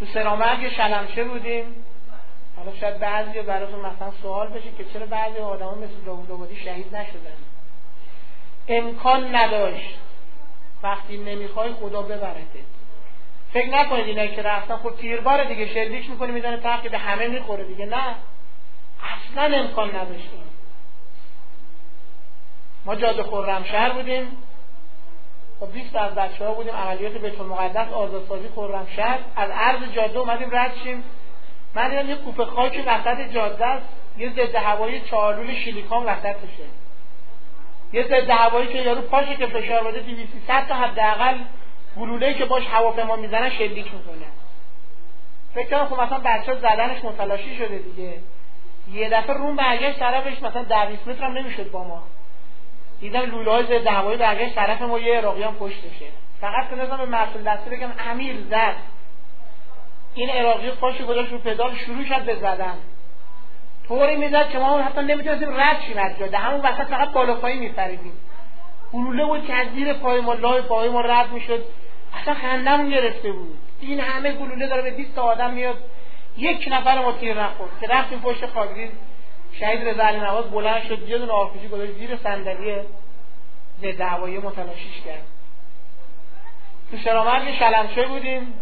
تو سرامرگ شلمچه بودیم. حالا شاید بعضی براتون مثلا سوال بشه که چرا بعضی آدما مثل داوود آبادی شهید نشدن. امکان نداشت. وقتی نمیخوای خدا ببرته. فکر نکنید اینا که رفتن خود تیربار دیگه شلیک میکنه میزنه تق که به همه میخوره دیگه، نه، اصلا امکان نداشتیم. ما جاده خرمشهر بودیم، با 20 از بچه‌ها بودیم، عملیات بیت المقدس آزادسازی خرمشهر، از عرض جاده اومدیم رد شیم. من دیدم یه کوپه خاک وسط جاده است، یه ضد هوایی چالول شیلیکون وسطشه، یه ضد هوایی که یارو پاشه که فشار بده 200 تا حداقل گلوله‌ای که باش هواپیما میزنن شلیک میکنه. فکر کنم خب مثلا بچه‌ها زدنش متلاشی شده دیگه. یه دفعه روم برگشت طرفش مثلا 10 متر هم نمیشد با ما. دیدم لوله‌های ضد هوایی برگشت طرف ما، یه عراقیان پشتشه. فقط تونستم به مسئول دستی بگم امیر زد. این عراقی پاشو گذاشت رو پدال، شروع کرد به زدن. طوری میزد که ما حتی نمیتونستیم رد شیم از جاده، همون وسط فقط بالا پایی میپریدیم. گلوله بود که از زیر پای ما، لای پای ما رد میشد. اصلا خندمون گرفته بود. این همه گلوله داره به 20 تا آدم میاد، یک نفر ما تیر نخورد. که رفتیم پشت خاکریز، شهید رضا علی نواز بلند شد، یه دونه آرپیجی گذاشت زیر صندلی ضد هوایی متلاشیش کرد. تو سرامرگ شلمچه بودیم،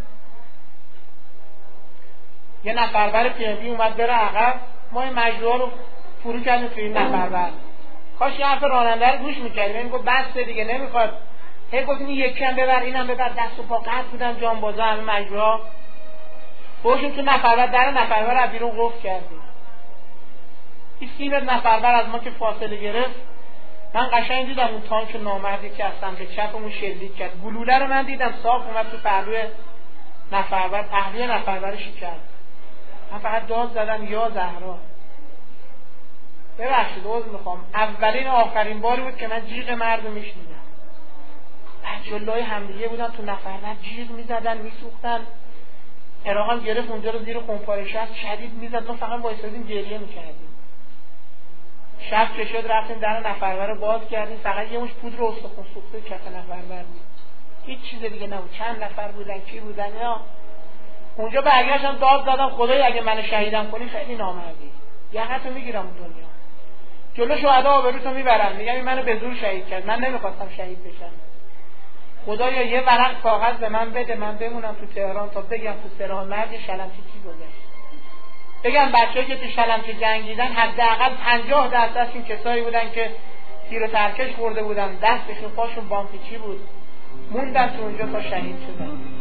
یه نفربر پی ام بی اومد بره عقب، ما این مجروحا رو فرو کردیم تو این نفربر. کاش یه حرف راننده رو گوش میکردیم، این گفت بس دیگه نمیخواد. هی گفت این یکی هم ببر، اینم ببر، دست و پا قطع بودن جانبازا همه مجروحا. باشیم تو نفربر، در نفربر از بیرون قفل کردیم. این 30 متر نفربر از ما که فاصله گرفت، من قشنگ دیدم اون تانک نامردی که از سمت چپمون شلیک کرد. گلوله رو من دیدم صاف اومد تو پهلوی نفربر، پهلوی نفربر شکست. من فقط داد زدم یا زهرا. ببخشید عذر میخوام، اولین و آخرین باری بود که من جیغ مرد رو میشنیدم. بچه‌های همدیگه بودن تو نفربر، جیغ میزدن، میسوختن. عراق هم گرفت اونجا رو زیر خمپاره شست شدید میزد، ما فقط وایسادیم گریه میکردیم. شب که شد رفتیم در نفربر رو باز کردیم، فقط یه مش پودر استخوان سوخته کف نفربر بود، هیچ چیز دیگه نبود. چند نفر بودن، کی بودن یا اونجا برگشتم داد زدم خدای اگه منو شهیدم کنی خیلی نامردی، یقتو میگیرم اون دنیا، جلو شهدا آبروتو میبرم، میگم این منو به زور شهید کرد، من نمیخواستم شهید بشم. خدایا یه ورق کاغذ به من بده من بمونم تو تهران تا بگم تو سرامرگ شلمچه چی گذشت. بگم بچه‌ها که تو شلمچه جنگیدن حداقل 50% کسایی بودن که تیر و ترکش خورده بودن، دستشون پاشون بامپیچی بود، موندن تو اونجا تا شهید شدن.